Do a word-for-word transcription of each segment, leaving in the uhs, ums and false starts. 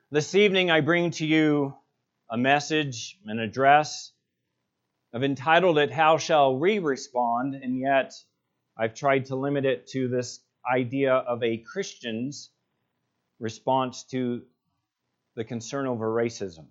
This evening I bring to you a message, an address. I've entitled it, How Shall We Respond? And yet I've tried to limit it to this idea of a Christian's response to the concern over racism.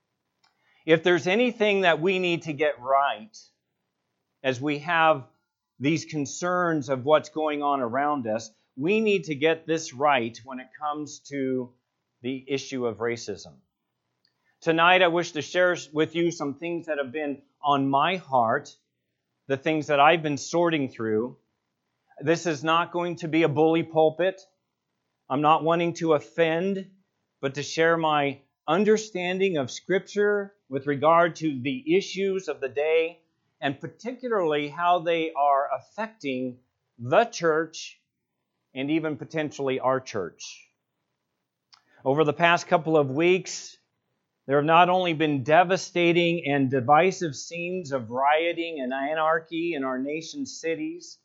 If there's anything that we need to get right as we have these concerns of what's going on around us, we need to get this right when it comes to the issue of racism. Tonight, I wish to share with you some things that have been on my heart, the things that I've been sorting through. This is not going to be a bully pulpit. I'm not wanting to offend, but to share my understanding of Scripture with regard to the issues of the day, and particularly how they are affecting the church and even potentially our church. Over the past couple of weeks, there have not only been devastating and divisive scenes of rioting and anarchy in our nation's cities,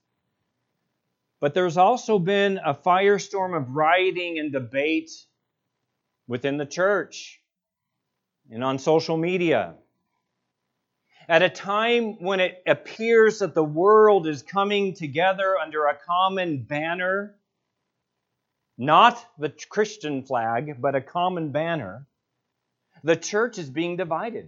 but there's also been a firestorm of rioting and debate within the church and on social media. At a time when it appears that the world is coming together under a common banner, not the Christian flag, but a common banner, the church is being divided.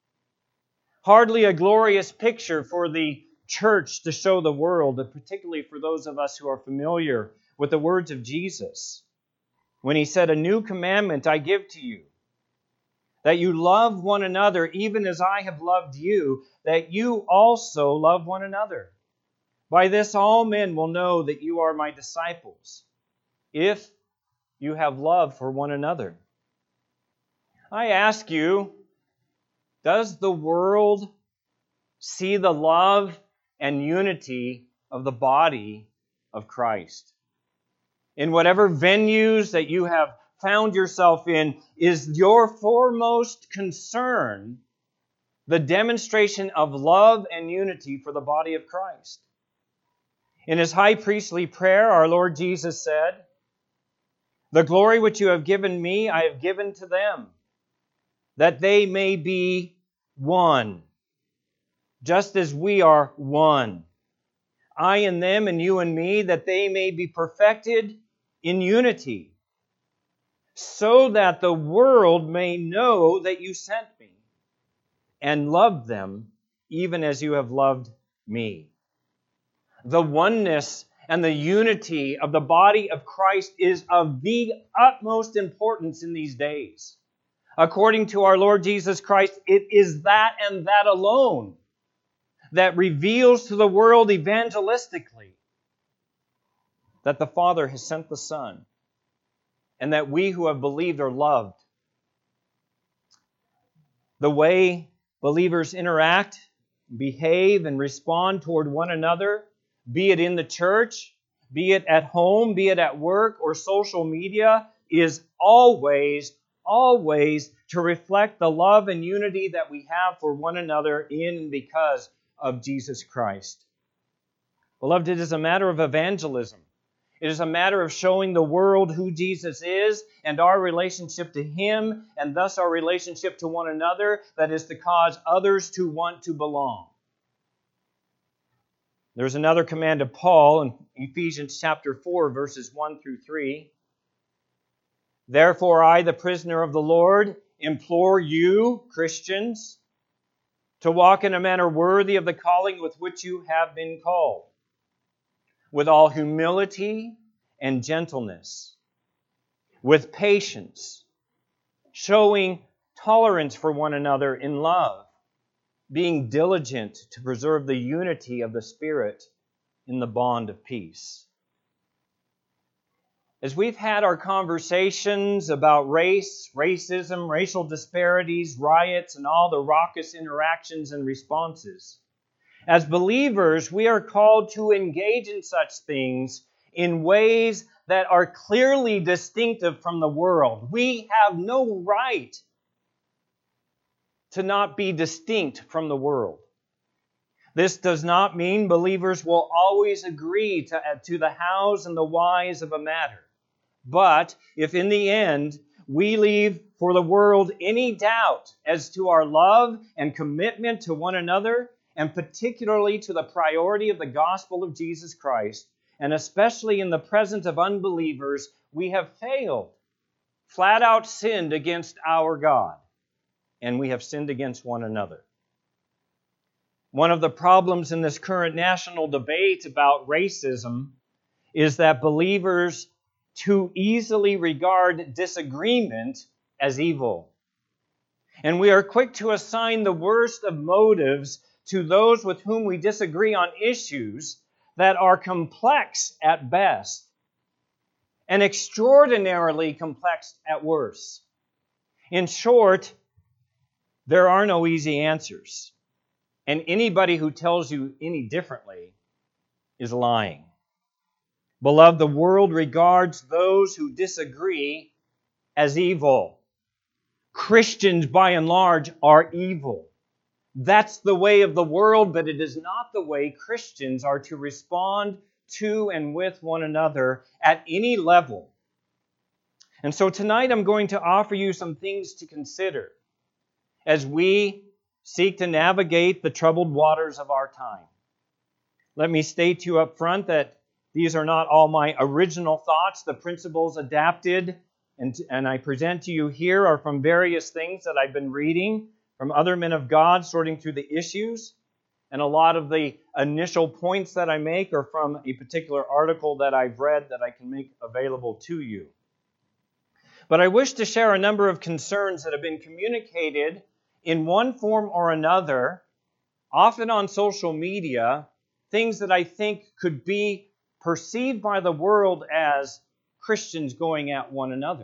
Hardly a glorious picture for the church to show the world, particularly for those of us who are familiar with the words of Jesus, when He said, "A new commandment I give to you, that you love one another even as I have loved you, that you also love one another. By this all men will know that you are my disciples, if you have love for one another." I ask you, does the world see the love and unity of the body of Christ? In whatever venues that you have found yourself in, is your foremost concern the demonstration of love and unity for the body of Christ? In His high priestly prayer, our Lord Jesus said, "The glory which you have given me, I have given to them, that they may be one, just as we are one. I and them and you and me, that they may be perfected in unity, so that the world may know that you sent me and loved them even as you have loved me." The oneness and the unity of the body of Christ is of the utmost importance in these days. According to our Lord Jesus Christ, it is that and that alone that reveals to the world evangelistically that the Father has sent the Son, and that we who have believed are loved. The way believers interact, behave, and respond toward one another, be it in the church, be it at home, be it at work or social media, is always, always to reflect the love and unity that we have for one another in and because of Jesus Christ. Beloved, it is a matter of evangelism. It is a matter of showing the world who Jesus is and our relationship to Him, and thus our relationship to one another, that is to cause others to want to belong. There's another command of Paul in Ephesians chapter four, verses one through three. "Therefore I, the prisoner of the Lord, implore you, Christians, to walk in a manner worthy of the calling with which you have been called, with all humility and gentleness, with patience, showing tolerance for one another in love, being diligent to preserve the unity of the Spirit in the bond of peace." As we've had our conversations about race, racism, racial disparities, riots, and all the raucous interactions and responses, as believers, we are called to engage in such things in ways that are clearly distinctive from the world. We have no right to not be distinct from the world. This does not mean believers will always agree to, to the hows and the whys of a matter. But if in the end we leave for the world any doubt as to our love and commitment to one another, and particularly to the priority of the gospel of Jesus Christ, and especially in the presence of unbelievers, we have failed, flat out sinned against our God, and we have sinned against one another. One of the problems in this current national debate about racism is that believers too easily regard disagreement as evil. And we are quick to assign the worst of motives to those with whom we disagree on issues that are complex at best and extraordinarily complex at worst. In short, there are no easy answers. And anybody who tells you any differently is lying. Beloved, the world regards those who disagree as evil. Christians, by and large, are evil. That's the way of the world, but it is not the way Christians are to respond to and with one another at any level. And so tonight I'm going to offer you some things to consider as we seek to navigate the troubled waters of our time. Let me state to you up front that these are not all my original thoughts. The principles adapted and, and I present to you here are from various things that I've been reading from other men of God, sorting through the issues. And a lot of the initial points that I make are from a particular article that I've read that I can make available to you. But I wish to share a number of concerns that have been communicated in one form or another, often on social media, things that I think could be perceived by the world as Christians going at one another.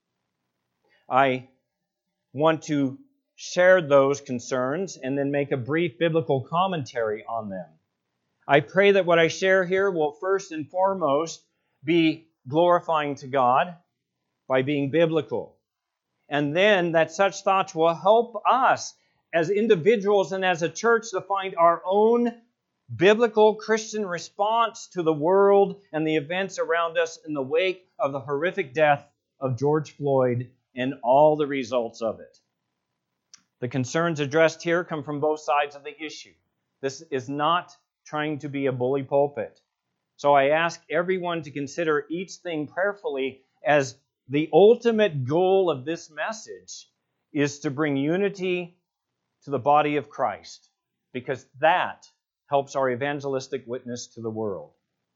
I want to share those concerns and then make a brief biblical commentary on them. I pray that what I share here will first and foremost be glorifying to God by being biblical. And then that such thoughts will help us as individuals and as a church to find our own biblical Christian response to the world and the events around us in the wake of the horrific death of George Floyd and all the results of it. The concerns addressed here come from both sides of the issue. This is not trying to be a bully pulpit. So I ask everyone to consider each thing prayerfully, as the ultimate goal of this message is to bring unity to the body of Christ, because that helps our evangelistic witness to the world.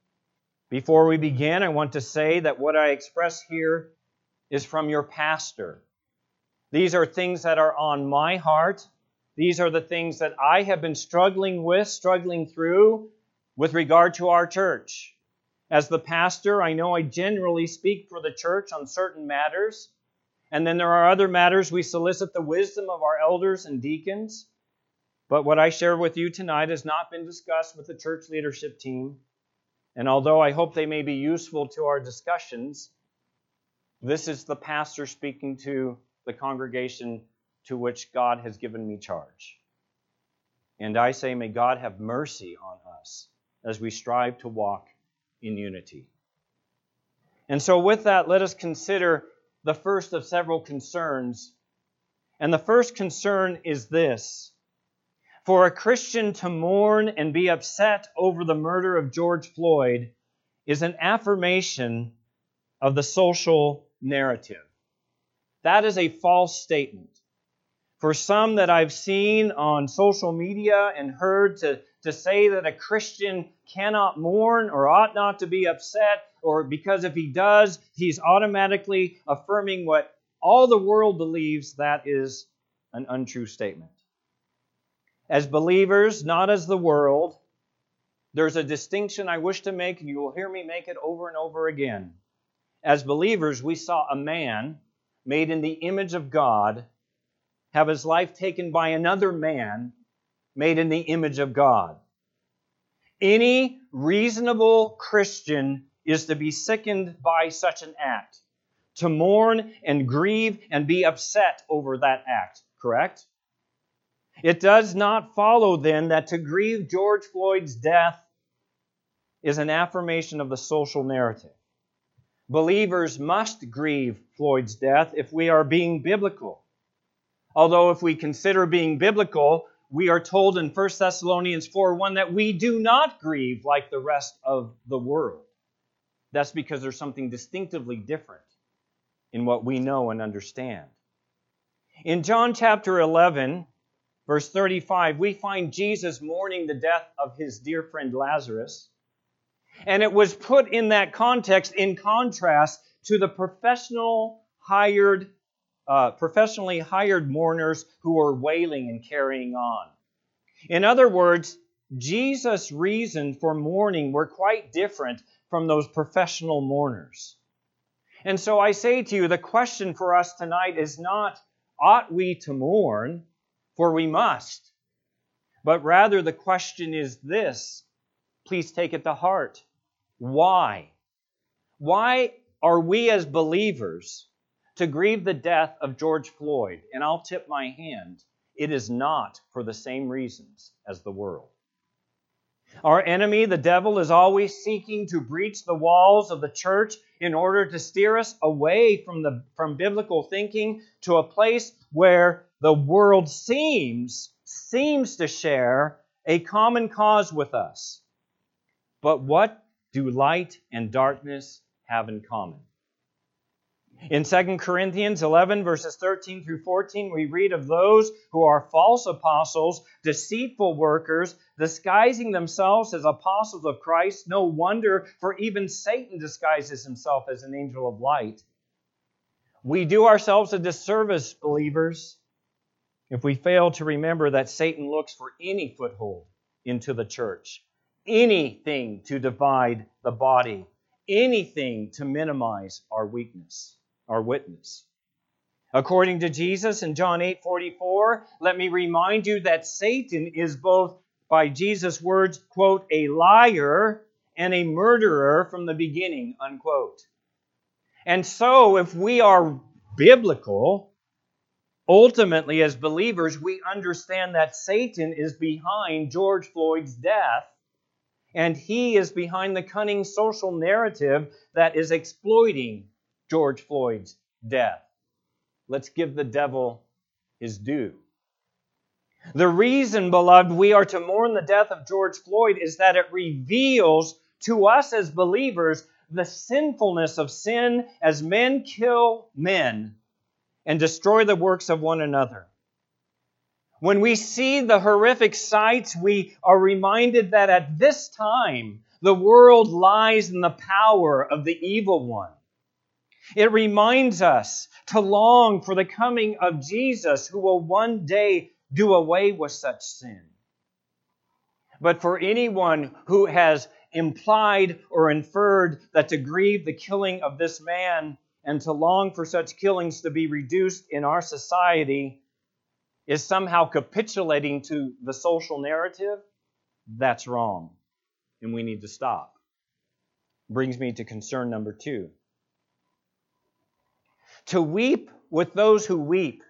Before we begin, I want to say that what I express here is from your pastor. These are things that are on my heart. These are the things that I have been struggling with, struggling through with regard to our church. As the pastor, I know I generally speak for the church on certain matters. And then there are other matters we solicit the wisdom of our elders and deacons. But what I share with you tonight has not been discussed with the church leadership team. And although I hope they may be useful to our discussions, this is the pastor speaking to the congregation to which God has given me charge. And I say, may God have mercy on us as we strive to walk in unity. And so with that, let us consider the first of several concerns. And the first concern is this: for a Christian to mourn and be upset over the murder of George Floyd is an affirmation of the social narrative. That is a false statement. For some that I've seen on social media and heard to, to say that a Christian cannot mourn or ought not to be upset, or because if he does, he's automatically affirming what all the world believes, that is an untrue statement. As believers, not as the world, there's a distinction I wish to make, and you will hear me make it over and over again. As believers, we saw a man made in the image of God have his life taken by another man made in the image of God. Any reasonable Christian is to be sickened by such an act, to mourn and grieve and be upset over that act, correct? It does not follow then that to grieve George Floyd's death is an affirmation of the social narrative. Believers must grieve Floyd's death if we are being biblical. Although if we consider being biblical, we are told in First Thessalonians four one that we do not grieve like the rest of the world. That's because there's something distinctively different in what we know and understand. In John chapter eleven, verse thirty-five, we find Jesus mourning the death of his dear friend Lazarus. And it was put in that context in contrast to the professional hired, uh, professionally hired mourners who were wailing and carrying on. In other words, Jesus' reason for mourning were quite different from those professional mourners. And so I say to you, the question for us tonight is not, ought we to mourn? For we must. But rather the question is this. Please take it to heart. Why? Why are we as believers to grieve the death of George Floyd? And I'll tip my hand. It is not for the same reasons as the world. Our enemy, the devil, is always seeking to breach the walls of the church in order to steer us away from the from biblical thinking to a place where the world seems seems to share a common cause with us. But what do light and darkness have in common? In Second Corinthians eleven, verses thirteen through fourteen, we read of those who are false apostles, deceitful workers, disguising themselves as apostles of Christ. No wonder, for even Satan disguises himself as an angel of light. We do ourselves a disservice, believers, if we fail to remember that Satan looks for any foothold into the church, anything to divide the body, anything to minimize our weakness. Our witness. According to Jesus in John eight forty-four, let me remind you that Satan is both, by Jesus' words, quote, a liar and a murderer from the beginning, unquote. And so, if we are biblical, ultimately as believers, we understand that Satan is behind George Floyd's death, and he is behind the cunning social narrative that is exploiting George Floyd's death. Let's give the devil his due. The reason, beloved, we are to mourn the death of George Floyd is that it reveals to us as believers the sinfulness of sin as men kill men and destroy the works of one another. When we see the horrific sights, we are reminded that at this time, the world lies in the power of the evil one. It reminds us to long for the coming of Jesus, who will one day do away with such sin. But for anyone who has implied or inferred that to grieve the killing of this man and to long for such killings to be reduced in our society is somehow capitulating to the social narrative, that's wrong. And we need to stop. Brings me to concern number two. To weep with those who weep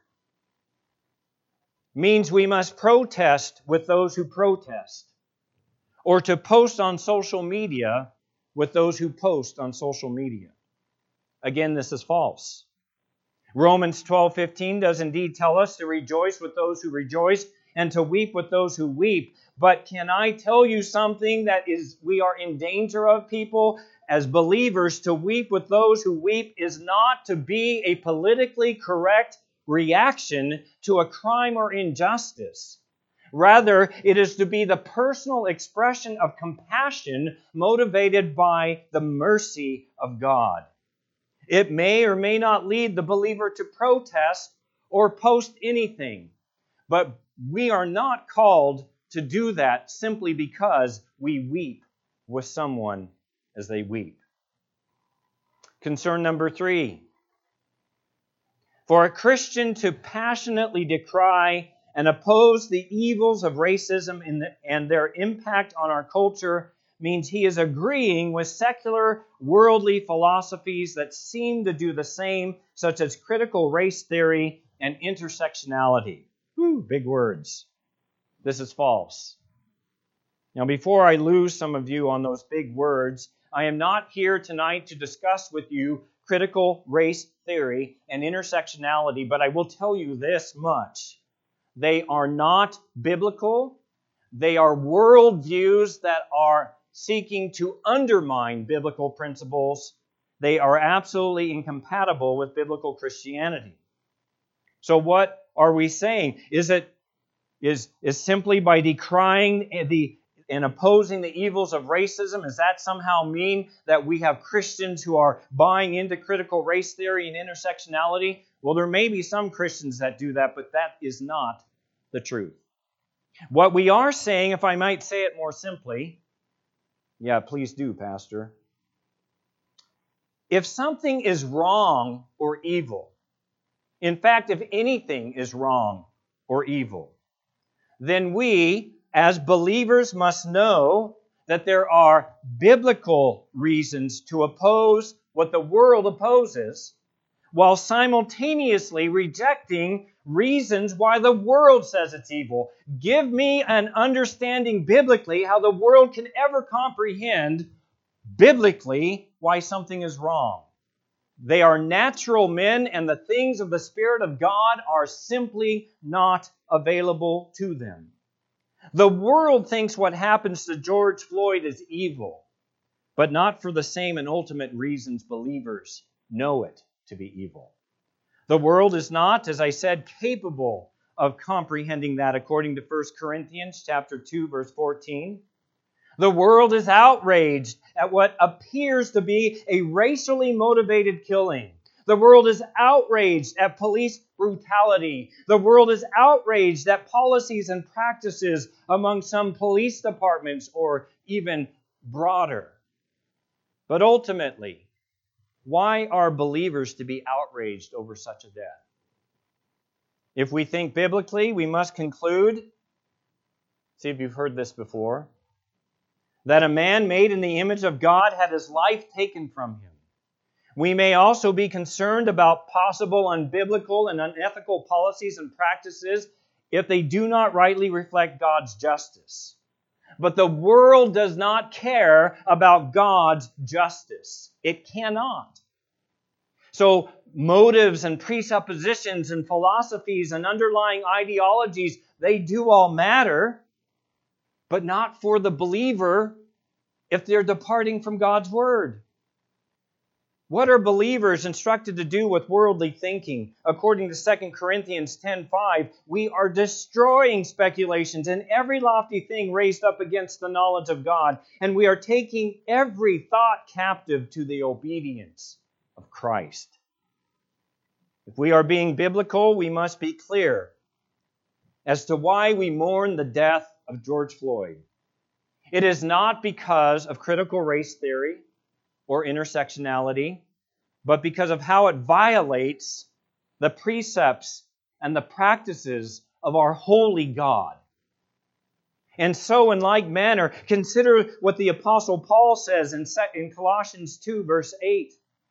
means we must protest with those who protest, or to post on social media with those who post on social media. Again, this is false. Romans twelve fifteen does indeed tell us to rejoice with those who rejoice and to weep with those who weep. But can I tell you something that is we are in danger of, people? As believers, to weep with those who weep is not to be a politically correct reaction to a crime or injustice. Rather, it is to be the personal expression of compassion motivated by the mercy of God. It may or may not lead the believer to protest or post anything, but we are not called to do that simply because we weep with someone as they weep. Concern number three. For a Christian to passionately decry and oppose the evils of racism and their impact on our culture means he is agreeing with secular, worldly philosophies that seem to do the same, such as critical race theory and intersectionality. Whew, big words. This is false. Now, before I lose some of you on those big words, I am not here tonight to discuss with you critical race theory and intersectionality, but I will tell you this much. They are not biblical. They are worldviews that are seeking to undermine biblical principles. They are absolutely incompatible with biblical Christianity. So what are we saying? Is it is, is simply by decrying the and opposing the evils of racism, does that somehow mean that we have Christians who are buying into critical race theory and intersectionality? Well, there may be some Christians that do that, but that is not the truth. What we are saying, if I might say it more simply, yeah, please do, Pastor. If something is wrong or evil, in fact, if anything is wrong or evil, then we, as believers, must know that there are biblical reasons to oppose what the world opposes, while simultaneously rejecting reasons why the world says it's evil. Give me an understanding biblically how the world can ever comprehend biblically why something is wrong. They are natural men, and the things of the Spirit of God are simply not available to them. The world thinks what happens to George Floyd is evil, but not for the same and ultimate reasons believers know it to be evil. The world is not, as I said, capable of comprehending that according to First Corinthians chapter two, verse fourteen. The world is outraged at what appears to be a racially motivated killing. The world is outraged at police brutality. The world is outraged at policies and practices among some police departments or even broader. But ultimately, why are believers to be outraged over such a death? If we think biblically, we must conclude, see if you've heard this before, that a man made in the image of God had his life taken from him. We may also be concerned about possible unbiblical and unethical policies and practices if they do not rightly reflect God's justice. But the world does not care about God's justice. It cannot. So motives and presuppositions and philosophies and underlying ideologies, they do all matter, but not for the believer if they're departing from God's Word. What are believers instructed to do with worldly thinking? According to Second Corinthians ten five, we are destroying speculations and every lofty thing raised up against the knowledge of God, and we are taking every thought captive to the obedience of Christ. If we are being biblical, we must be clear as to why we mourn the death of George Floyd. It is not because of critical race theory or intersectionality, but because of how it violates the precepts and the practices of our holy God. And so, in like manner, consider what the Apostle Paul says in Colossians two, verse eight.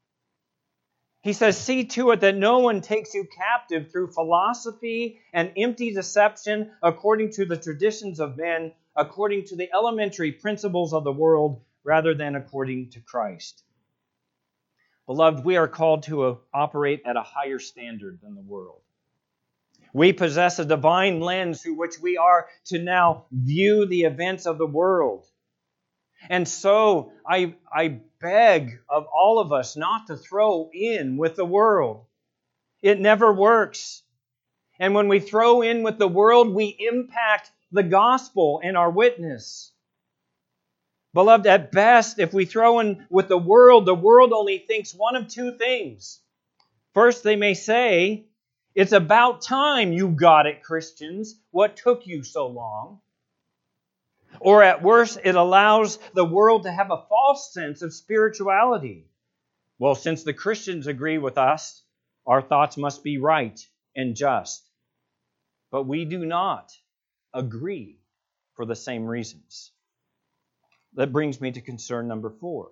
He says, "See to it that no one takes you captive through philosophy and empty deception according to the traditions of men, according to the elementary principles of the world, rather than according to Christ." Beloved, we are called to operate at a higher standard than the world. We possess a divine lens through which we are to now view the events of the world. And so I, I beg of all of us not to throw in with the world. It never works. And when we throw in with the world, we impact the gospel and our witness. Beloved, at best, if we throw in with the world, the world only thinks one of two things. First, they may say, "It's about time you got it, Christians. What took you so long?" Or at worst, it allows the world to have a false sense of spirituality. Well, since the Christians agree with us, our thoughts must be right and just. But we do not agree for the same reasons. That brings me to concern number four.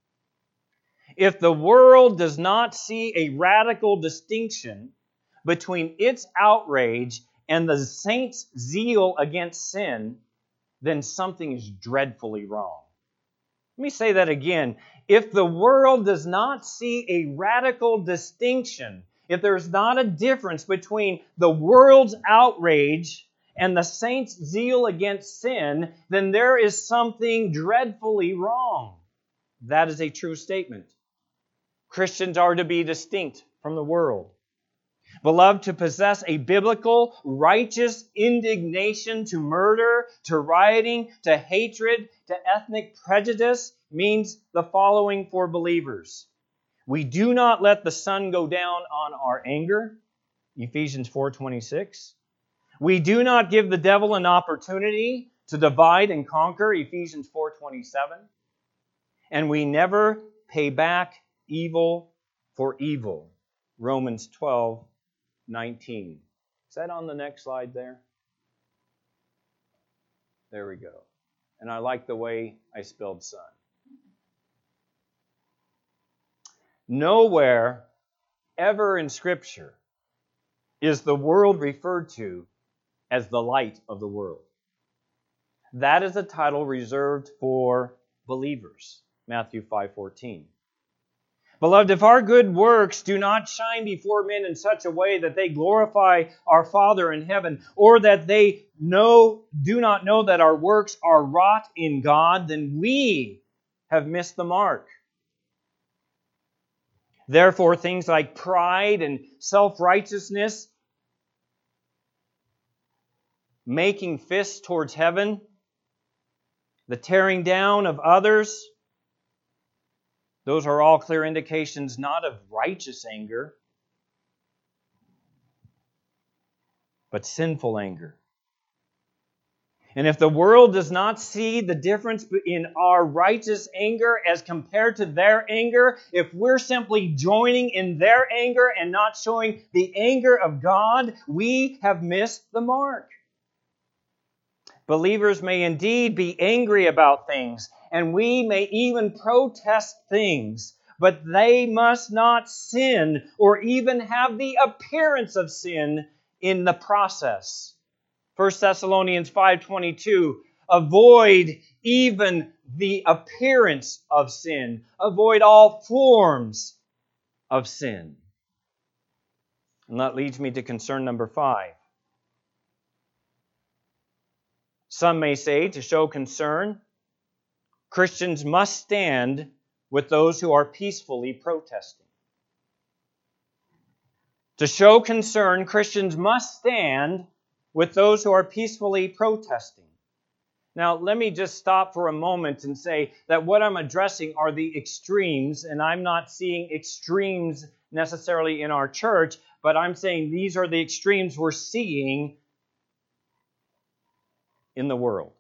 If the world does not see a radical distinction between its outrage and the saints' zeal against sin, then something is dreadfully wrong. Let me say that again. If the world does not see a radical distinction, if there's not a difference between the world's outrage and the saints' zeal against sin, then there is something dreadfully wrong. That is a true statement. Christians are to be distinct from the world. Beloved, to possess a biblical, righteous indignation to murder, to rioting, to hatred, to ethnic prejudice means the following for believers. We do not let the sun go down on our anger, Ephesians four twenty-six. We do not give the devil an opportunity to divide and conquer, Ephesians four twenty-seven. And we never pay back evil for evil, Romans twelve nineteen. Is that on the next slide there? There we go. And I like the way I spelled sun. Nowhere ever in Scripture is the world referred to as the light of the world. That is a title reserved for believers, Matthew five fourteen. Beloved, if our good works do not shine before men in such a way that they glorify our Father in heaven, or that they know, do not know that our works are wrought in God, then we have missed the mark. Therefore, things like pride and self-righteousness, making fists towards heaven, the tearing down of others, those are all clear indications not of righteous anger, but sinful anger. And if the world does not see the difference in our righteous anger as compared to their anger, if we're simply joining in their anger and not showing the anger of God, we have missed the mark. Believers may indeed be angry about things, and we may even protest things, but they must not sin or even have the appearance of sin in the process. First Thessalonians five twenty-two, avoid even the appearance of sin. Avoid all forms of sin. And that leads me to concern number five. Some may say, to show concern, Christians must stand with those who are peacefully protesting. To show concern, Christians must stand with those who are peacefully protesting. Now, let me just stop for a moment and say that what I'm addressing are the extremes, and I'm not seeing extremes necessarily in our church, but I'm saying these are the extremes we're seeing in the world.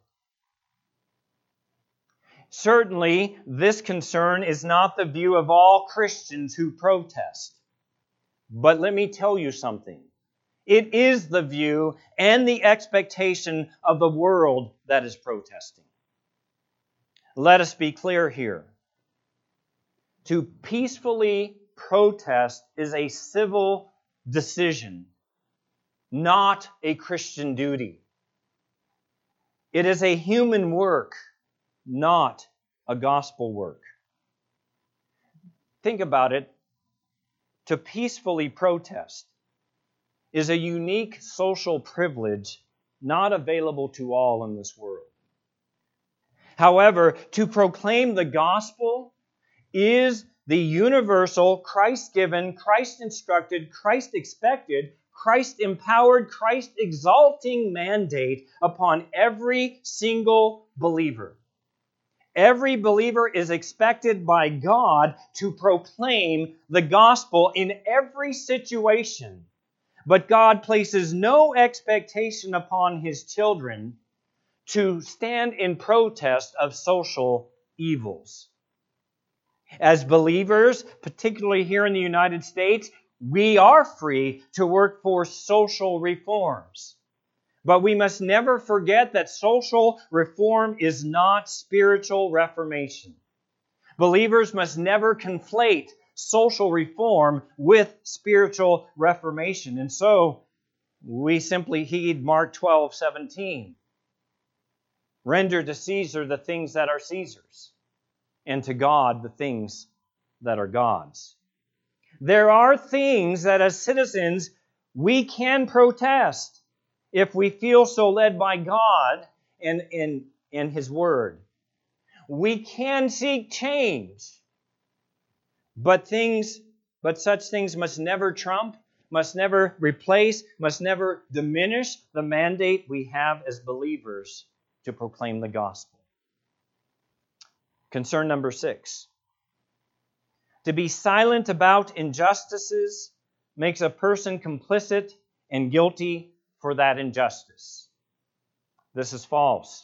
Certainly, this concern is not the view of all Christians who protest. But let me tell you something. It is the view and the expectation of the world that is protesting. Let us be clear here. To peacefully protest is a civil decision, not a Christian duty. It is a human work, not a gospel work. Think about it. To peacefully protest is a unique social privilege not available to all in this world. However, to proclaim the gospel is the universal, Christ-given, Christ-instructed, Christ-expected, Christ-empowered, Christ-exalting mandate upon every single believer. Every believer is expected by God to proclaim the gospel in every situation. But God places no expectation upon His children to stand in protest of social evils. As believers, particularly here in the United States, we are free to work for social reforms. But we must never forget that social reform is not spiritual reformation. Believers must never conflate social reform with spiritual reformation. And so, we simply heed Mark twelve seventeen. Render to Caesar the things that are Caesar's, and to God the things that are God's. There are things that as citizens we can protest if we feel so led by God and in, in His Word. We can seek change, but things, but such things must never trump, must never replace, must never diminish the mandate we have as believers to proclaim the gospel. Concern number six. To be silent about injustices makes a person complicit and guilty for that injustice. This is false.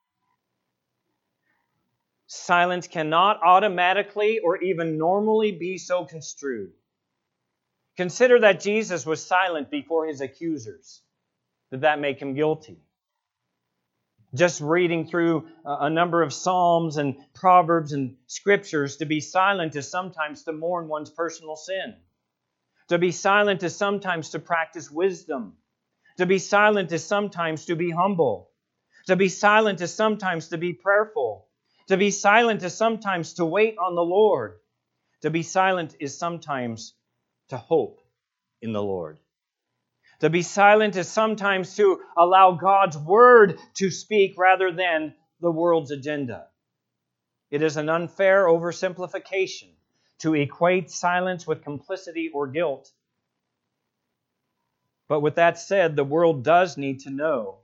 Silence cannot automatically or even normally be so construed. Consider that Jesus was silent before His accusers. Did that make Him guilty? Just reading through a number of Psalms and Proverbs and Scriptures, to be silent is sometimes to mourn one's personal sin. To be silent is sometimes to practice wisdom. To be silent is sometimes to be humble. To be silent is sometimes to be prayerful. To be silent is sometimes to wait on the Lord. To be silent is sometimes to hope in the Lord. To be silent is sometimes to allow God's Word to speak rather than the world's agenda. It is an unfair oversimplification to equate silence with complicity or guilt. But with that said, the world does need to know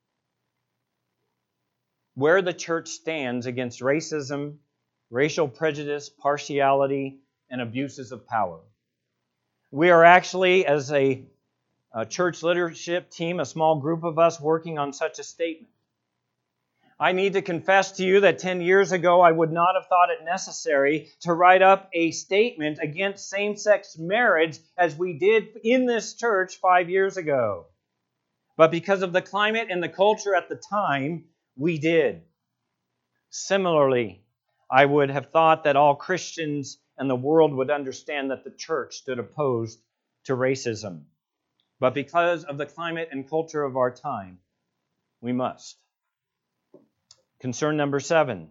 where the church stands against racism, racial prejudice, partiality, and abuses of power. We are actually, as a, a church leadership team, a small group of us working on such a statement. I need to confess to you that ten years ago I would not have thought it necessary to write up a statement against same-sex marriage as we did in this church five years ago. But because of the climate and the culture at the time, we did. Similarly, I would have thought that all Christians and the world would understand that the church stood opposed to racism. But because of the climate and culture of our time, we must. Concern number seven.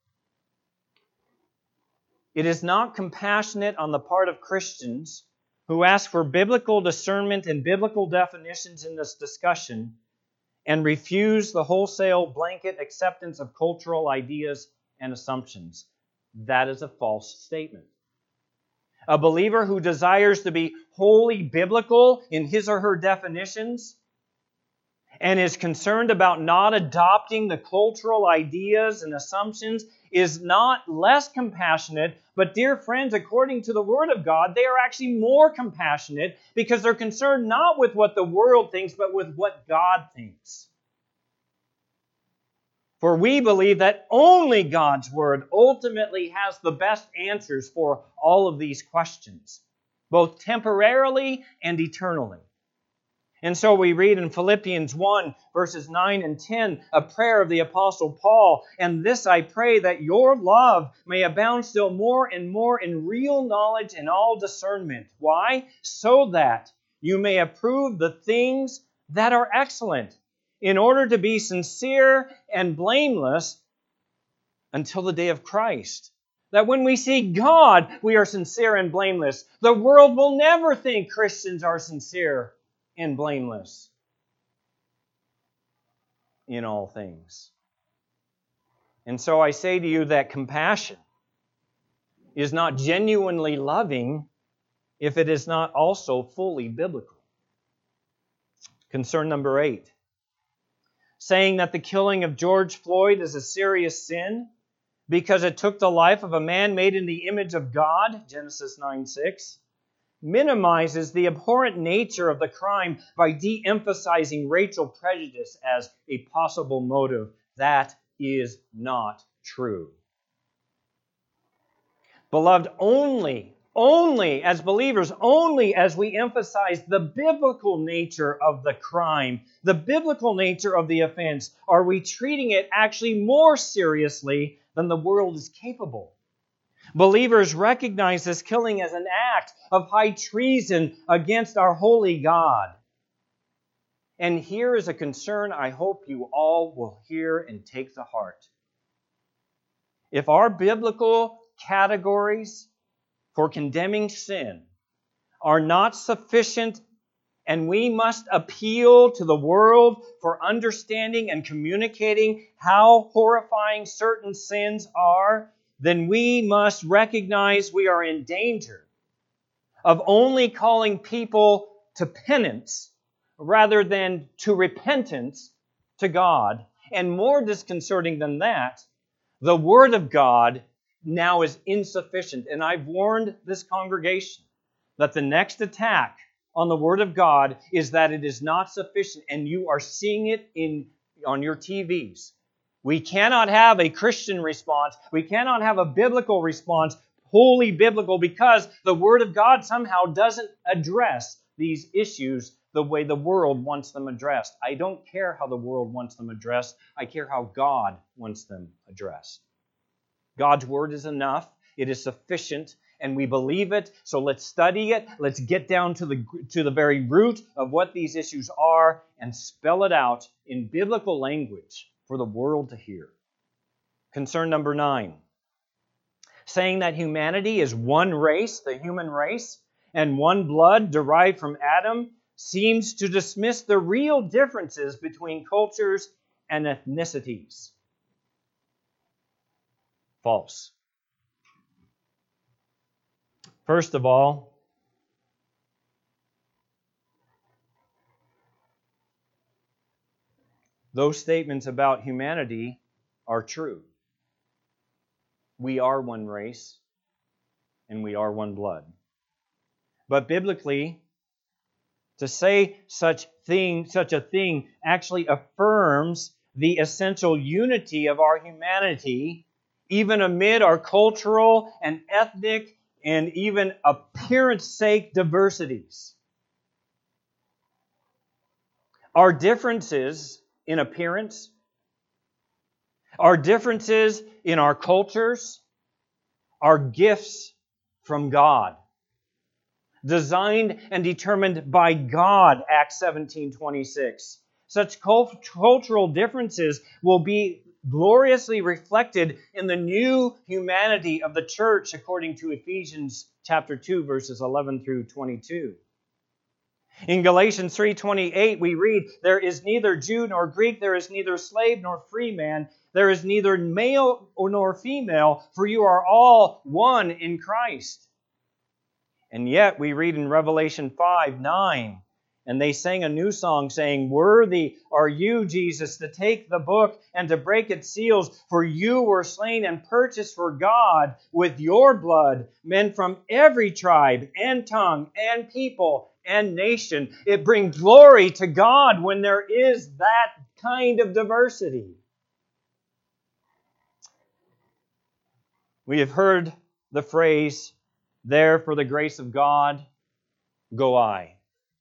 It is not compassionate on the part of Christians who ask for biblical discernment and biblical definitions in this discussion and refuse the wholesale blanket acceptance of cultural ideas and assumptions. That is a false statement. A believer who desires to be wholly biblical in his or her definitions and is concerned about not adopting the cultural ideas and assumptions is not less compassionate, but dear friends, according to the Word of God, they are actually more compassionate because they're concerned not with what the world thinks, but with what God thinks. For we believe that only God's Word ultimately has the best answers for all of these questions, both temporarily and eternally. And so we read in Philippians one, verses nine and ten, a prayer of the Apostle Paul, "And this I pray, that your love may abound still more and more in real knowledge and all discernment." Why? So that you may approve the things that are excellent, in order to be sincere and blameless until the day of Christ. That when we see God, we are sincere and blameless. The world will never think Christians are sincere and blameless in all things. And so I say to you that compassion is not genuinely loving if it is not also fully biblical. Concern number eight. Saying that the killing of George Floyd is a serious sin because it took the life of a man made in the image of God, Genesis nine six, minimizes the abhorrent nature of the crime by de-emphasizing racial prejudice as a possible motive. That is not true. Beloved, only, only as believers, only as we emphasize the biblical nature of the crime, the biblical nature of the offense, are we treating it actually more seriously than the world is capable. Believers recognize this killing as an act of high treason against our holy God. And here is a concern I hope you all will hear and take to heart. If our biblical categories for condemning sin are not sufficient, and we must appeal to the world for understanding and communicating how horrifying certain sins are, then we must recognize we are in danger of only calling people to penance rather than to repentance to God. And more disconcerting than that, the Word of God now is insufficient. And I've warned this congregation that the next attack on the Word of God is that it is not sufficient, and you are seeing it in on your T Vs. We cannot have a Christian response. We cannot have a biblical response, wholly biblical, because the Word of God somehow doesn't address these issues the way the world wants them addressed. I don't care how the world wants them addressed. I care how God wants them addressed. God's Word is enough. It is sufficient, and we believe it. So let's study it. Let's get down to the, to the very root of what these issues are and spell it out in biblical language for the world to hear. Concern number nine. Saying that humanity is one race, the human race, and one blood derived from Adam seems to dismiss the real differences between cultures and ethnicities. False. First of all, those statements about humanity are true. We are one race, and we are one blood. But biblically, to say such thing, such a thing actually affirms the essential unity of our humanity, even amid our cultural and ethnic and even appearance-sake diversities. Our differences in appearance, our differences in our cultures, are gifts from God, designed and determined by God, Acts seventeen twenty-six. Such cult- cultural differences will be gloriously reflected in the new humanity of the church, according to Ephesians chapter two, verses eleven through twenty-two. In Galatians three twenty-eight, we read, "There is neither Jew nor Greek, there is neither slave nor free man, there is neither male nor female, for you are all one in Christ." And yet we read in Revelation five nine, and they sang a new song saying, "Worthy are you, Jesus, to take the book and to break its seals, for you were slain and purchased for God with your blood men from every tribe and tongue and people and nation." It brings glory to God when there is that kind of diversity. We have heard the phrase, "There for the grace of God, go I."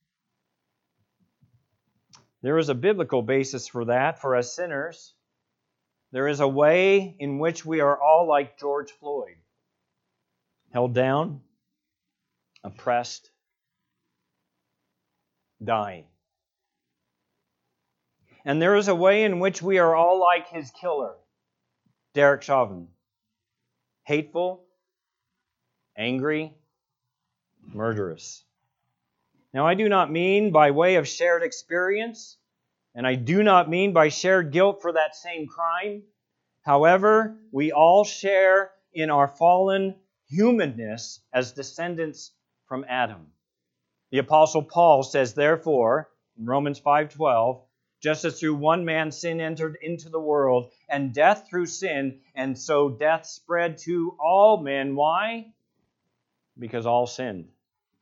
There is a biblical basis for that for us sinners. There is a way in which we are all like George Floyd, held down, oppressed, dying. And there is a way in which we are all like his killer, Derek Chauvin, hateful, angry, murderous. Now, I do not mean by way of shared experience, and I do not mean by shared guilt for that same crime. However, we all share in our fallen humanness as descendants from Adam. The Apostle Paul says, therefore, in Romans five twelve, "Just as through one man sin entered into the world, and death through sin, and so death spread to all men." Why? Because all sinned.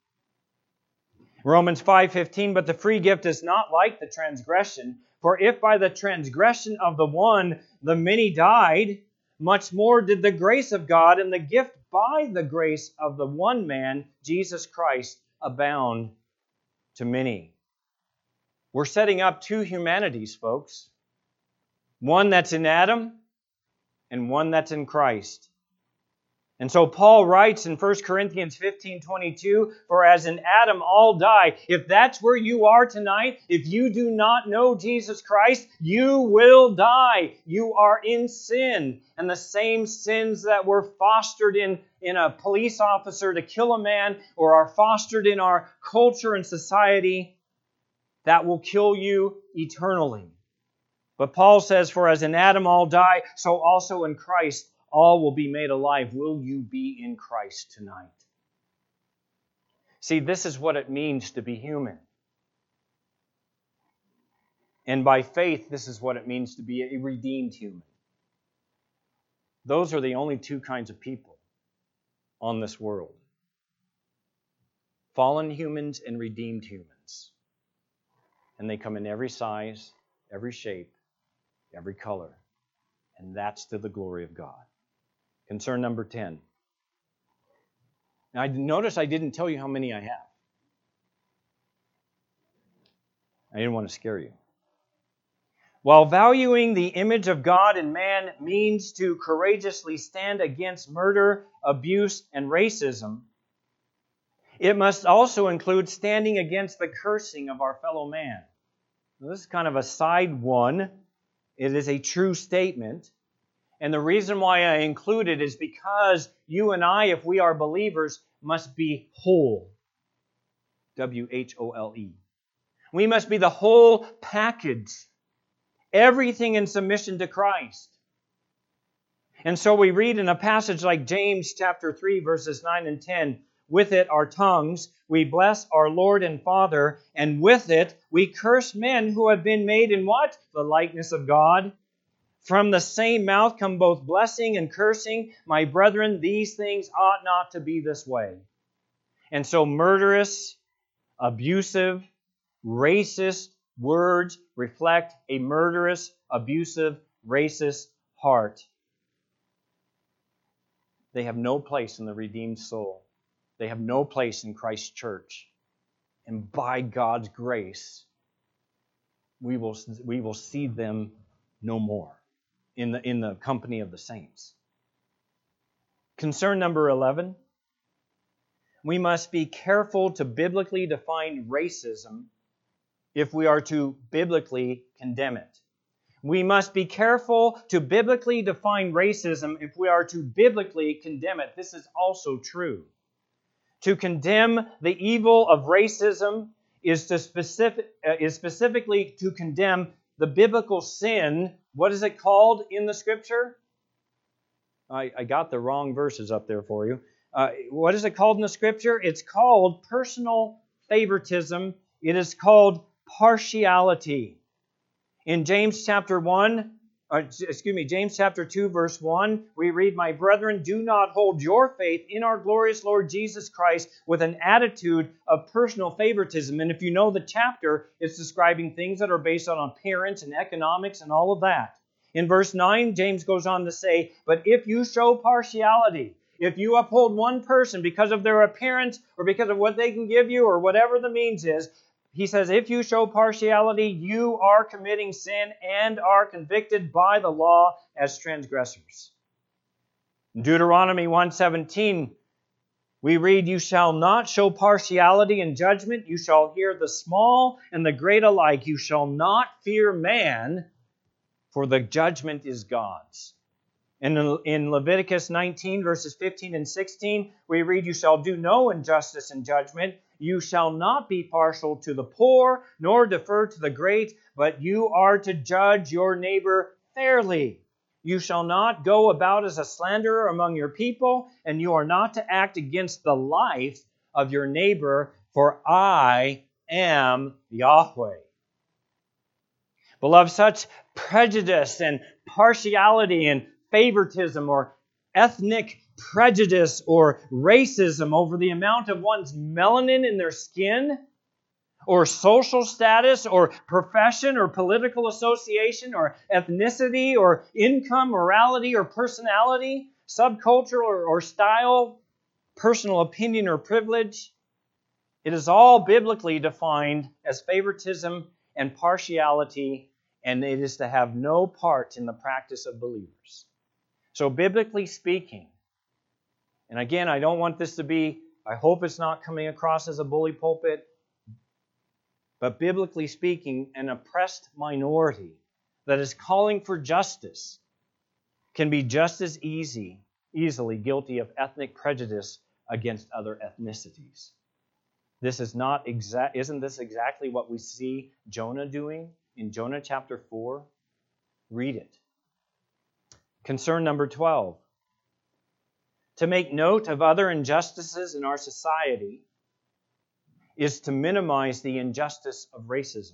Romans five fifteen, "But the free gift is not like the transgression. For if by the transgression of the one the many died, much more did the grace of God and the gift by the grace of the one man, Jesus Christ, abound to many." We're setting up two humanities, folks. One that's in Adam and one that's in Christ. And so Paul writes in First Corinthians fifteen twenty-two, for as in Adam all die. If that's where you are tonight, if you do not know Jesus Christ, you will die. You are in sin. And the same sins that were fostered in, in a police officer to kill a man, or are fostered in our culture and society, that will kill you eternally. But Paul says, for as in Adam all die, so also in Christ all will be made alive. Will you be in Christ tonight? See, this is what it means to be human. And by faith, this is what it means to be a redeemed human. Those are the only two kinds of people on this world. Fallen humans and redeemed humans. And they come in every size, every shape, every color. And that's to the glory of God. Concern number ten. Now, I notice I didn't tell you how many I have. I didn't want to scare you. While valuing the image of God in man means to courageously stand against murder, abuse, and racism, it must also include standing against the cursing of our fellow man. Now, this is kind of a side one. It is a true statement. And the reason why I include it is because you and I, if we are believers, must be whole. W H O L E. We must be the whole package. Everything in submission to Christ. And so we read in a passage like James chapter three, verses nine and ten, with it our tongues, we bless our Lord and Father, and with it we curse men who have been made in what? The likeness of God. From the same mouth come both blessing and cursing. My brethren, these things ought not to be this way. And so murderous, abusive, racist words reflect a murderous, abusive, racist heart. They have no place in the redeemed soul. They have no place in Christ's church. And by God's grace, we will, we will see them no more in the, in the company of the saints. Concern number eleven. We must be careful to biblically define racism if we are to biblically condemn it. We must be careful to biblically define racism if we are to biblically condemn it. This is also true. To condemn the evil of racism is to specific uh, is specifically to condemn the biblical sin. What is it called in the Scripture? I, I got the wrong verses up there for you. Uh, what is it called in the Scripture? It's called personal favoritism. It is called partiality. In James chapter one, or, excuse me, James chapter two, verse one, we read, my brethren, do not hold your faith in our glorious Lord Jesus Christ with an attitude of personal favoritism. And if you know the chapter, it's describing things that are based on appearance and economics and all of that. In verse nine, James goes on to say, but if you show partiality, if you uphold one person because of their appearance or because of what they can give you or whatever the means is, he says, if you show partiality, you are committing sin and are convicted by the law as transgressors. In Deuteronomy one seventeen, we read, you shall not show partiality in judgment. You shall hear the small and the great alike. You shall not fear man, for the judgment is God's. And in Leviticus nineteen, verses fifteen and sixteen, we read, you shall do no injustice in judgment. You shall not be partial to the poor, nor defer to the great, but you are to judge your neighbor fairly. You shall not go about as a slanderer among your people, and you are not to act against the life of your neighbor, for I am Yahweh. Beloved, such prejudice and partiality and favoritism or ethnic prejudice or racism over the amount of one's melanin in their skin or social status or profession or political association or ethnicity or income, morality or personality, subculture or, or style, personal opinion or privilege. It is all biblically defined as favoritism and partiality, and it is to have no part in the practice of believers. So biblically speaking, And again, I don't want this to be, I hope it's not coming across as a bully pulpit, but biblically speaking, an oppressed minority that is calling for justice can be just as easy, easily guilty of ethnic prejudice against other ethnicities. This is not exact. Isn't this exactly what we see Jonah doing in Jonah chapter four? Read it. Concern number twelve. To make note of other injustices in our society is to minimize the injustice of racism.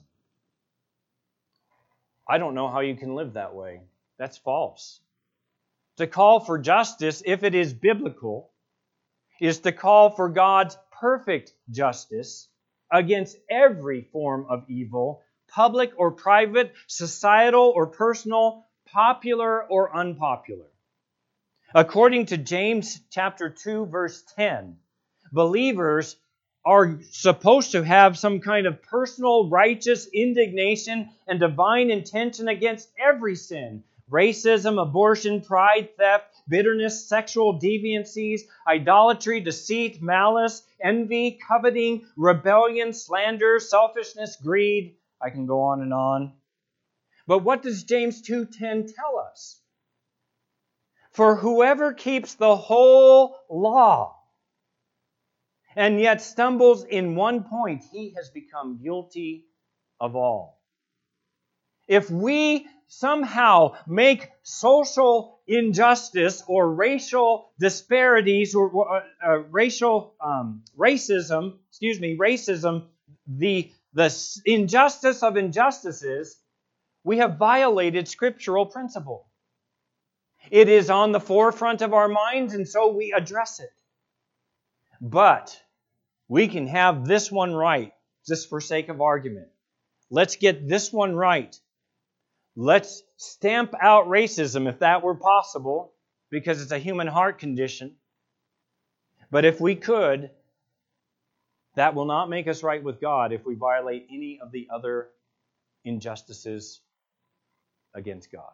I don't know how you can live that way. That's false. To call for justice, if it is biblical, is to call for God's perfect justice against every form of evil, public or private, societal or personal, popular or unpopular. According to James chapter two, verse ten, believers are supposed to have some kind of personal righteous indignation and divine intention against every sin. Racism, abortion, pride, theft, bitterness, sexual deviancies, idolatry, deceit, malice, envy, coveting, rebellion, slander, selfishness, greed. I can go on and on. But what does James two ten tell us? For whoever keeps the whole law and yet stumbles in one point, he has become guilty of all. If we somehow make social injustice or racial disparities or uh, uh, racial um, racism, excuse me, racism, the, the injustice of injustices, we have violated scriptural principle. It is on the forefront of our minds, and so we address it. But we can have this one right, just for sake of argument. Let's get this one right. Let's stamp out racism if that were possible, because it's a human heart condition. But if we could, that will not make us right with God if we violate any of the other injustices against God.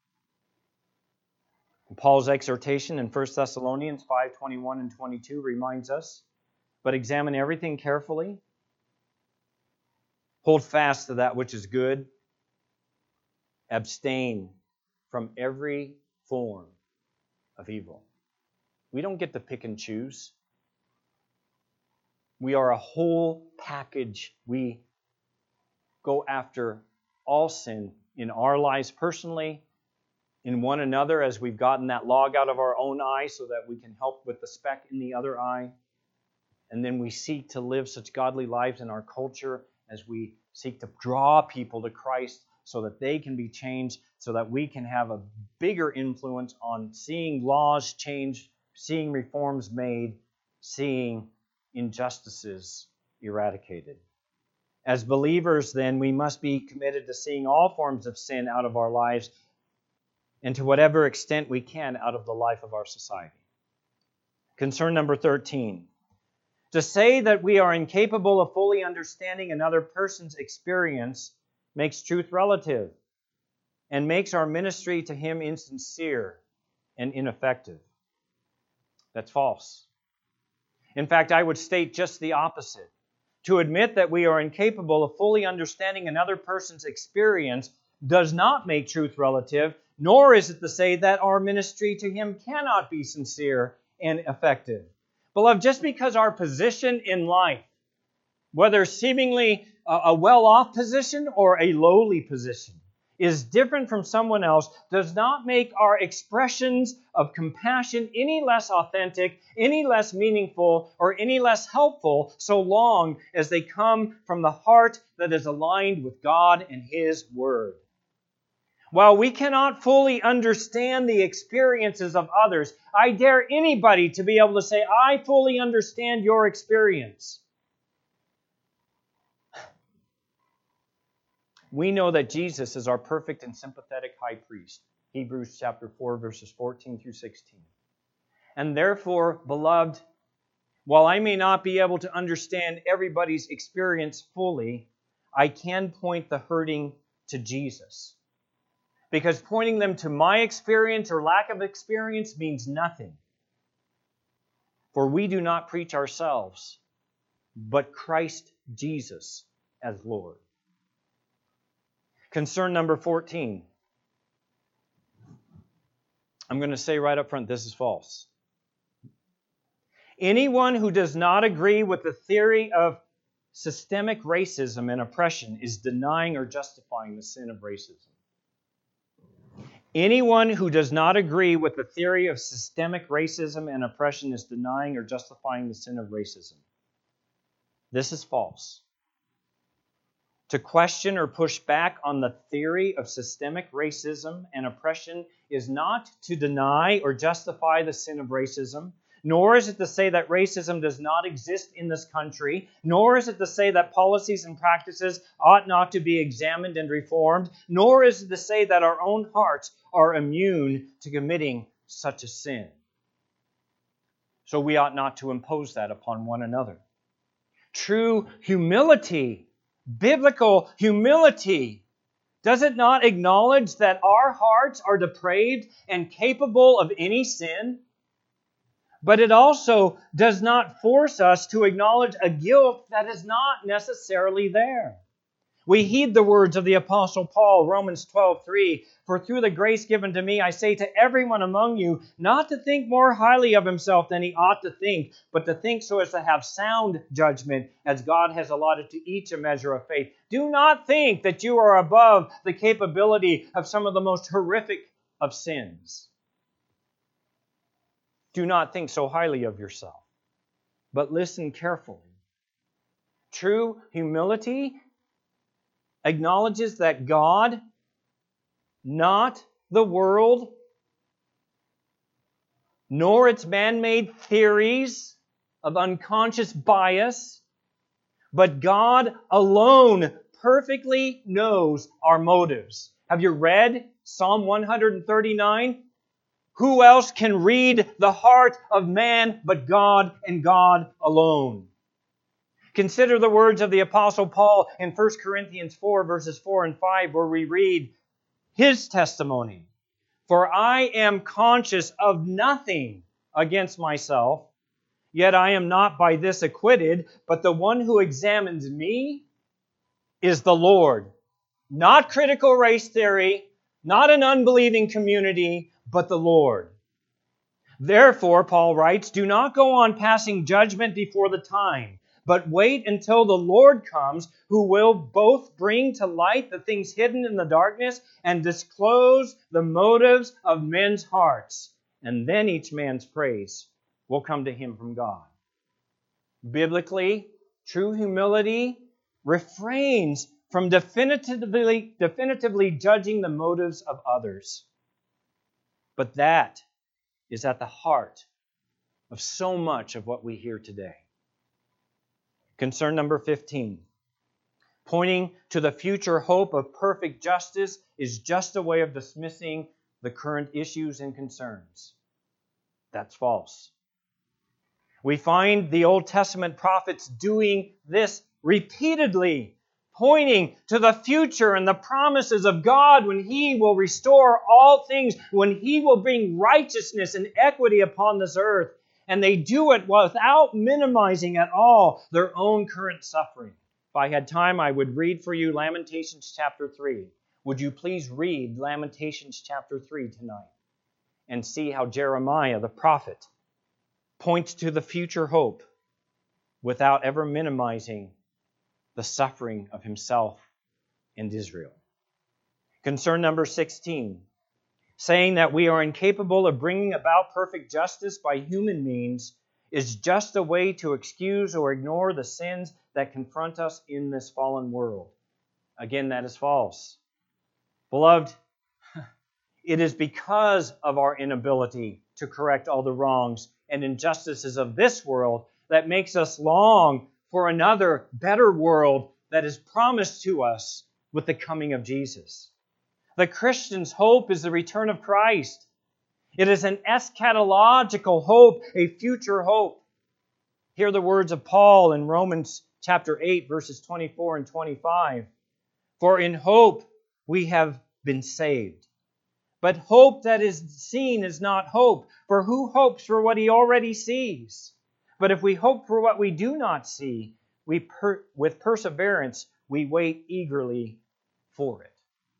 Paul's exhortation in First Thessalonians five twenty-one and twenty-two reminds us, but examine everything carefully. Hold fast to that which is good. Abstain from every form of evil. We don't get to pick and choose. We are a whole package. We go after all sin in our lives personally, in one another as we've gotten that log out of our own eye so that we can help with the speck in the other eye. And then we seek to live such godly lives in our culture as we seek to draw people to Christ so that they can be changed, so that we can have a bigger influence on seeing laws changed, seeing reforms made, seeing injustices eradicated. As believers, then, we must be committed to seeing all forms of sin out of our lives and to whatever extent we can out of the life of our society. Concern number thirteen. To say that we are incapable of fully understanding another person's experience makes truth relative and makes our ministry to him insincere and ineffective. That's false. In fact, I would state just the opposite. To admit that we are incapable of fully understanding another person's experience does not make truth relative, nor is it to say that our ministry to him cannot be sincere and effective. Beloved, just because our position in life, whether seemingly a well-off position or a lowly position, is different from someone else, does not make our expressions of compassion any less authentic, any less meaningful, or any less helpful, so long as they come from the heart that is aligned with God and His Word. While we cannot fully understand the experiences of others, I dare anybody to be able to say, I fully understand your experience. We know that Jesus is our perfect and sympathetic high priest. Hebrews chapter four, verses fourteen through sixteen. And therefore, beloved, while I may not be able to understand everybody's experience fully, I can point the hurting to Jesus. Because pointing them to my experience or lack of experience means nothing. For we do not preach ourselves, but Christ Jesus as Lord. Concern number fourteen. I'm going to say right up front, this is false. Anyone who does not agree with the theory of systemic racism and oppression is denying or justifying the sin of racism. Anyone who does not agree with the theory of systemic racism and oppression is denying or justifying the sin of racism. This is false. To question or push back on the theory of systemic racism and oppression is not to deny or justify the sin of racism, nor is it to say that racism does not exist in this country, nor is it to say that policies and practices ought not to be examined and reformed, nor is it to say that our own hearts are immune to committing such a sin. So we ought not to impose that upon one another. True humility, biblical humility, does it not acknowledge that our hearts are depraved and capable of any sin? But it also does not force us to acknowledge a guilt that is not necessarily there. We heed the words of the Apostle Paul, Romans twelve three, "For through the grace given to me, I say to everyone among you, not to think more highly of himself than he ought to think, but to think so as to have sound judgment, as God has allotted to each a measure of faith. Do not think that you are above the capability of some of the most horrific of sins. Do not think so highly of yourself, but listen carefully. True humility acknowledges that God, not the world, nor its man-made theories of unconscious bias, but God alone perfectly knows our motives. Have you read Psalm one thirty-nine? Who else can read the heart of man but God and God alone? Consider the words of the Apostle Paul in First Corinthians four, verses four and five, where we read his testimony. For I am conscious of nothing against myself, yet I am not by this acquitted, but the one who examines me is the Lord. Not critical race theory, not an unbelieving community, but the Lord. Therefore, Paul writes, do not go on passing judgment before the time, but wait until the Lord comes, who will both bring to light the things hidden in the darkness and disclose the motives of men's hearts. And then each man's praise will come to him from God. Biblically, true humility refrains from definitively, definitively judging the motives of others. But that is at the heart of so much of what we hear today. Concern number fifteen. Pointing to the future hope of perfect justice is just a way of dismissing the current issues and concerns. That's false. We find the Old Testament prophets doing this repeatedly, pointing to the future and the promises of God when He will restore all things, when He will bring righteousness and equity upon this earth. And they do it without minimizing at all their own current suffering. If I had time, I would read for you Lamentations chapter three. Would you please read Lamentations chapter three tonight and see how Jeremiah the prophet points to the future hope without ever minimizing the suffering of himself and Israel. Concern number sixteen. Saying that we are incapable of bringing about perfect justice by human means is just a way to excuse or ignore the sins that confront us in this fallen world. Again, that is false. Beloved, it is because of our inability to correct all the wrongs and injustices of this world that makes us long for another, better world that is promised to us with the coming of Jesus. The Christian's hope is the return of Christ. It is an eschatological hope, a future hope. Hear the words of Paul in Romans chapter eight, verses twenty-four and twenty-five. For in hope we have been saved. But hope that is seen is not hope, for who hopes for what he already sees? But if we hope for what we do not see, we per- with perseverance we wait eagerly for it.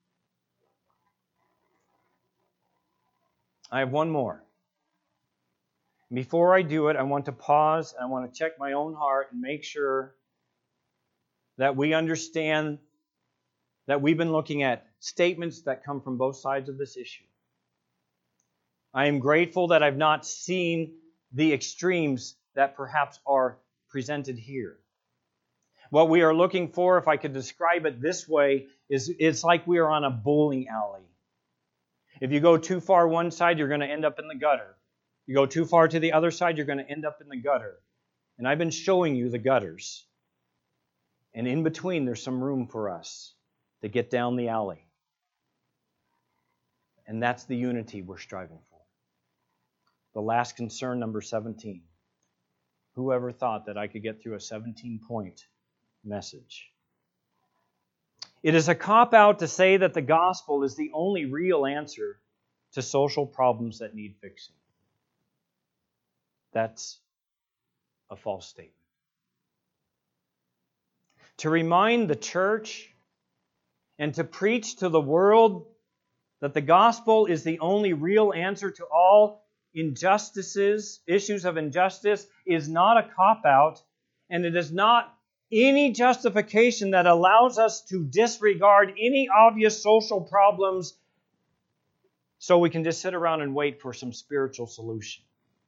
I have one more. Before I do it, I want to pause and I want to check my own heart and make sure that we understand that we've been looking at statements that come from both sides of this issue. I am grateful that I've not seen the extremes that perhaps are presented here. What we are looking for, if I could describe it this way, is it's like we are on a bowling alley. If you go too far one side, you're going to end up in the gutter. You go too far to the other side, you're going to end up in the gutter. And I've been showing you the gutters. And in between, there's some room for us to get down the alley. And that's the unity we're striving for. The last concern, number seventeen. Whoever thought that I could get through a seventeen-point message? It is a cop-out to say that the gospel is the only real answer to social problems that need fixing. That's a false statement. To remind the church and to preach to the world that the gospel is the only real answer to all injustices, issues of injustice, is not a cop-out, and it is not any justification that allows us to disregard any obvious social problems so we can just sit around and wait for some spiritual solution.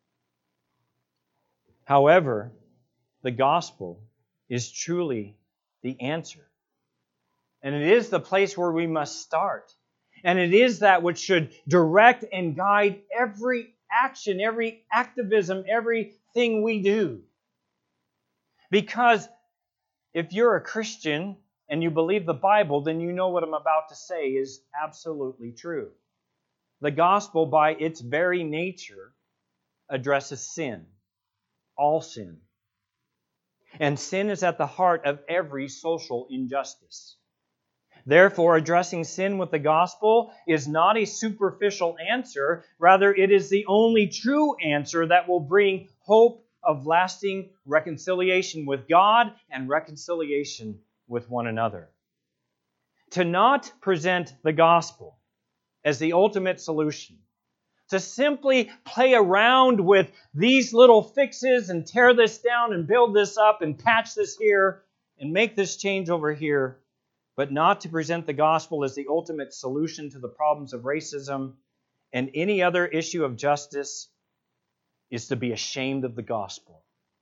However, the gospel is truly the answer. And it is the place where we must start. And it is that which should direct and guide every action, every activism, everything we do. Because if you're a Christian and you believe the Bible, then you know what I'm about to say is absolutely true. The gospel, by its very nature, addresses sin. All sin. And sin is at the heart of every social injustice. Therefore, addressing sin with the gospel is not a superficial answer. Rather, it is the only true answer that will bring hope of lasting reconciliation with God and reconciliation with one another. To not present the gospel as the ultimate solution, to simply play around with these little fixes and tear this down and build this up and patch this here and make this change over here, but not to present the gospel as the ultimate solution to the problems of racism and any other issue of justice, is to be ashamed of the gospel.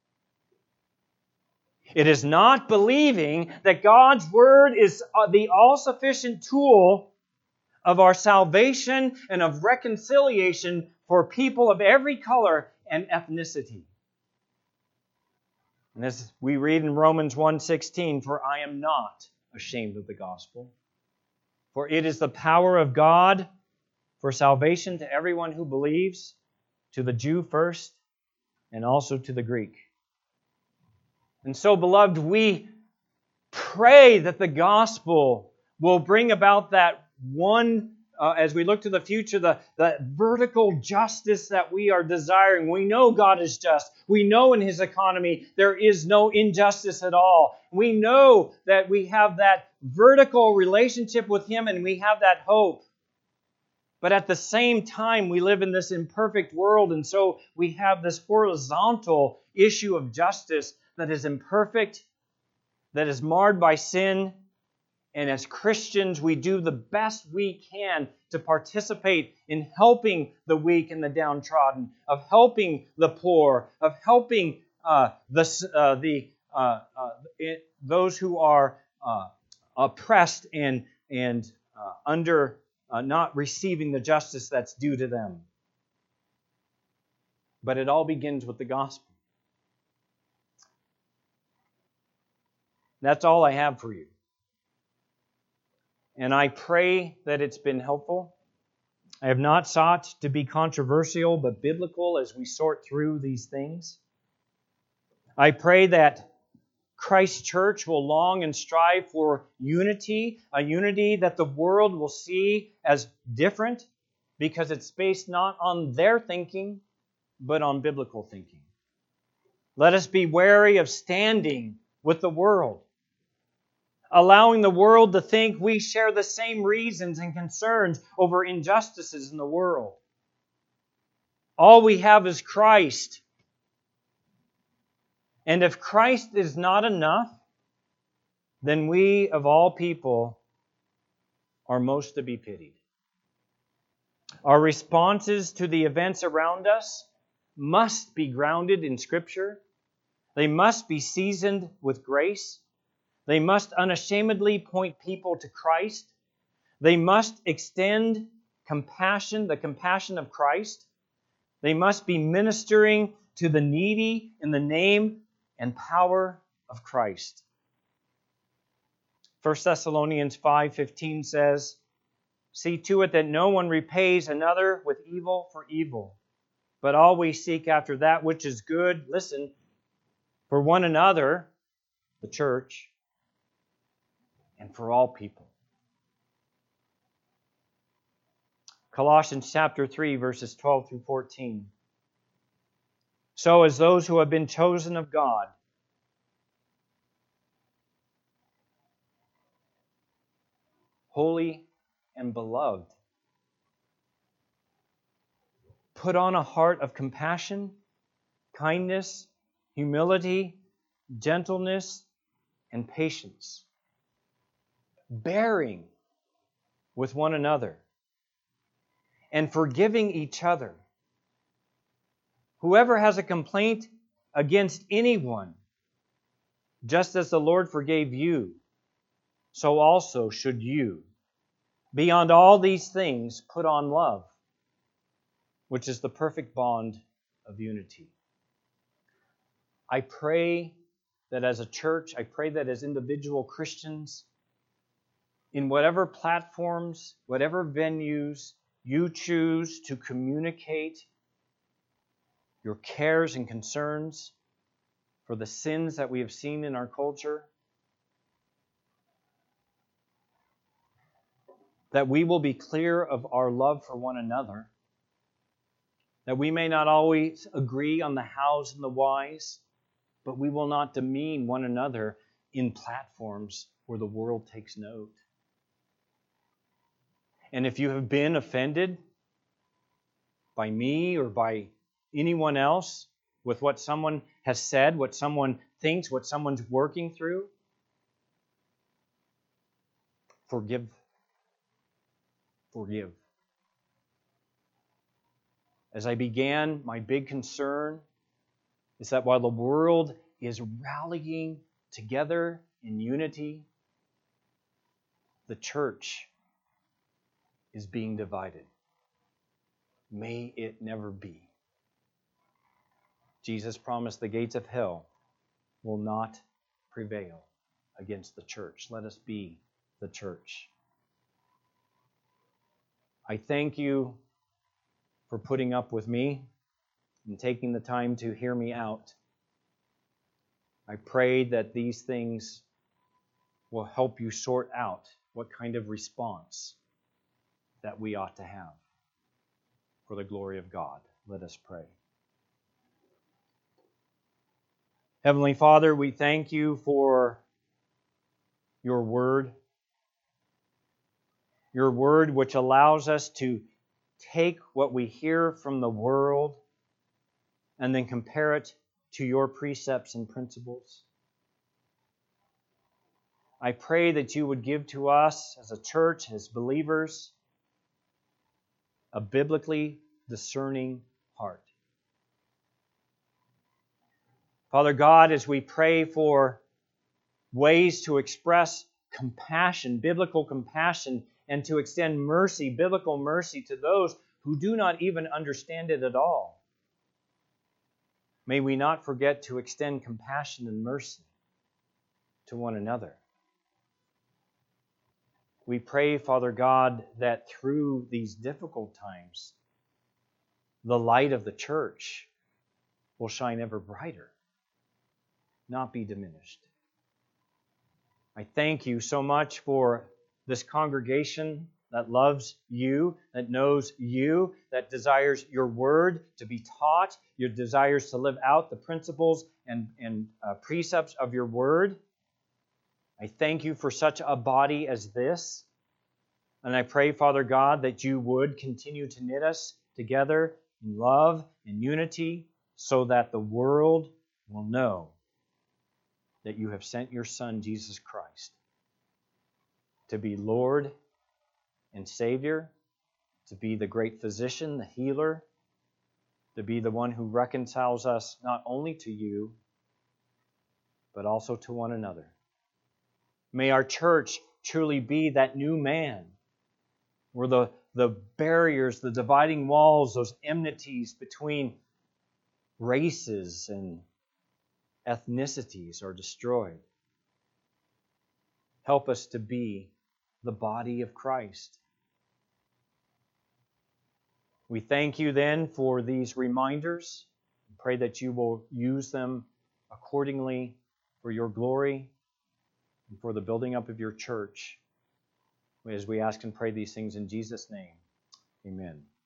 It is not believing that God's Word is the all-sufficient tool of our salvation and of reconciliation for people of every color and ethnicity. And as we read in Romans one sixteen, "For I am not ashamed of the gospel, for it is the power of God for salvation to everyone who believes, to the Jew first, and also to the Greek." And so, beloved, we pray that the gospel will bring about that one, uh, as we look to the future, the, the vertical justice that we are desiring. We know God is just. We know in His economy there is no injustice at all. We know that we have that vertical relationship with Him and we have that hope. But at the same time, we live in this imperfect world, and so we have this horizontal issue of justice that is imperfect, that is marred by sin. And as Christians, we do the best we can to participate in helping the weak and the downtrodden, of helping the poor, of helping uh, the, uh, the uh, uh, it, those who are uh, oppressed and, and uh, under uh, not receiving the justice that's due to them. But it all begins with the gospel. That's all I have for you. And I pray that it's been helpful. I have not sought to be controversial, but biblical as we sort through these things. I pray that Christ's church will long and strive for unity, a unity that the world will see as different because it's based not on their thinking, but on biblical thinking. Let us be wary of standing with the world, allowing the world to think we share the same reasons and concerns over injustices in the world. All we have is Christ. And if Christ is not enough, then we, of all people, are most to be pitied. Our responses to the events around us must be grounded in Scripture. They must be seasoned with grace. They must unashamedly point people to Christ. They must extend compassion, the compassion of Christ. They must be ministering to the needy in the name and power of Christ. First Thessalonians five fifteen says, "See to it that no one repays another with evil for evil, but always seek after that which is good," listen, "for one another," the church, "and for all people." Colossians chapter three, verses twelve through fourteen. "So as those who have been chosen of God, holy and beloved, put on a heart of compassion, kindness, humility, gentleness, and patience, bearing with one another, and forgiving each other. Whoever has a complaint against anyone, just as the Lord forgave you, so also should you. Beyond all these things, put on love, which is the perfect bond of unity." I pray that as a church, I pray that as individual Christians, in whatever platforms, whatever venues you choose to communicate your cares and concerns for the sins that we have seen in our culture, that we will be clear of our love for one another, that we may not always agree on the hows and the whys, but we will not demean one another in platforms where the world takes note. And if you have been offended by me or by anyone else with what someone has said, what someone thinks, what someone's working through, forgive. Forgive. As I began, my big concern is that while the world is rallying together in unity, the church is being divided. May it never be. Jesus promised the gates of hell will not prevail against the church. Let us be the church. I thank you for putting up with me and taking the time to hear me out. I pray that these things will help you sort out what kind of response that we ought to have for the glory of God. Let us pray. Heavenly Father, we thank you for your word. Your word which allows us to take what we hear from the world and then compare it to your precepts and principles. I pray that you would give to us as a church, as believers, a biblically discerning heart. Father God, as we pray for ways to express compassion, biblical compassion, and to extend mercy, biblical mercy to those who do not even understand it at all, may we not forget to extend compassion and mercy to one another. We pray, Father God, that through these difficult times, the light of the church will shine ever brighter, not be diminished. I thank you so much for this congregation that loves you, that knows you, that desires your word to be taught, your desires to live out the principles and, and uh, precepts of your word. I thank you for such a body as this. And I pray, Father God, that you would continue to knit us together in love and unity so that the world will know that you have sent your Son, Jesus Christ, to be Lord and Savior, to be the great physician, the healer, to be the one who reconciles us not only to you, but also to one another. May our church truly be that new man, where the, the barriers, the dividing walls, those enmities between races and ethnicities are destroyed. Help us to be the body of Christ. We thank you then for these reminders. Pray that you will use them accordingly for your glory and for the building up of your church. As we ask and pray these things in Jesus' name, amen.